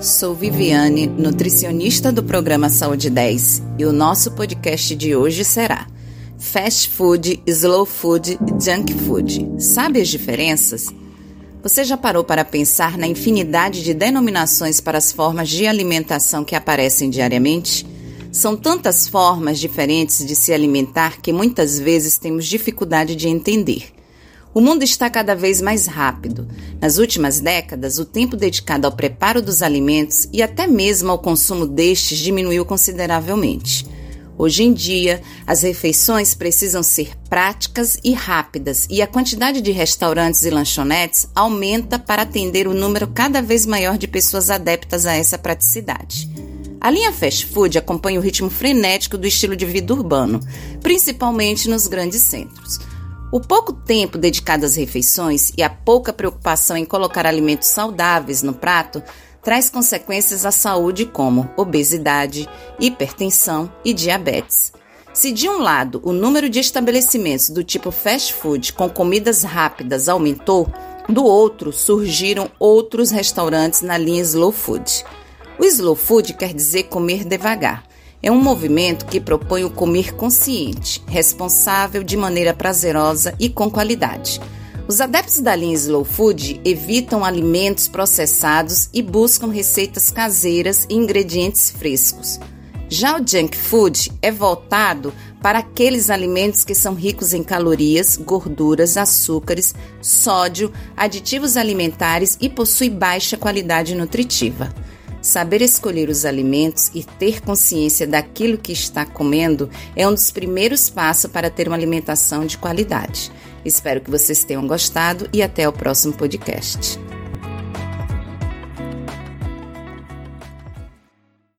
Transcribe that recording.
Sou Viviane, nutricionista do programa Saúde 10, e o nosso podcast de hoje será Fast Food, Slow Food e Junk Food. Sabe as diferenças? Você já parou para pensar na infinidade de denominações para as formas de alimentação que aparecem diariamente? São tantas formas diferentes de se alimentar que muitas vezes temos dificuldade de entender. O mundo está cada vez mais rápido. Nas últimas décadas, o tempo dedicado ao preparo dos alimentos e até mesmo ao consumo destes diminuiu consideravelmente. Hoje em dia, as refeições precisam ser práticas e rápidas e a quantidade de restaurantes e lanchonetes aumenta para atender o número cada vez maior de pessoas adeptas a essa praticidade. A linha fast food acompanha o ritmo frenético do estilo de vida urbano, principalmente nos grandes centros. O pouco tempo dedicado às refeições e a pouca preocupação em colocar alimentos saudáveis no prato traz consequências à saúde como obesidade, hipertensão e diabetes. Se de um lado o número de estabelecimentos do tipo fast food com comidas rápidas aumentou, do outro surgiram outros restaurantes na linha slow food. O slow food quer dizer comer devagar. É um movimento que propõe o comer consciente, responsável de maneira prazerosa e com qualidade. Os adeptos da linha Slow Food evitam alimentos processados e buscam receitas caseiras e ingredientes frescos. Já o Junk Food é voltado para aqueles alimentos que são ricos em calorias, gorduras, açúcares, sódio, aditivos alimentares e possui baixa qualidade nutritiva. Saber escolher os alimentos e ter consciência daquilo que está comendo é um dos primeiros passos para ter uma alimentação de qualidade. Espero que vocês tenham gostado e até o próximo podcast.